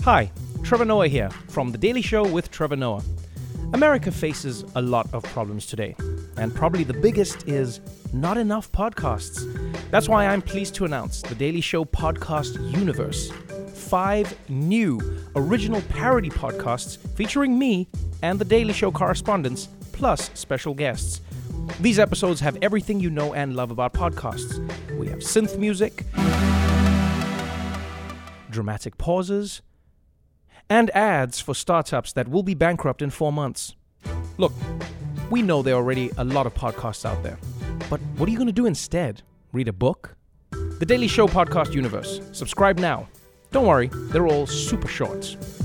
Hi, Trevor Noah here from The Daily Show with Trevor Noah. America faces a lot of problems today, and probably the biggest is not enough podcasts. That's why I'm pleased to announce The Daily Show Podcast Universe. 5 new original parody podcasts featuring me and The Daily Show correspondents, plus special guests. These episodes have everything you know and love about podcasts. We have synth music, dramatic pauses, and ads for startups that will be bankrupt in 4 months. Look, we know there are already a lot of podcasts out there, but what are you going to do instead? Read a book? The Daily Show Podcast Universe. Subscribe now. Don't worry, they're all super short.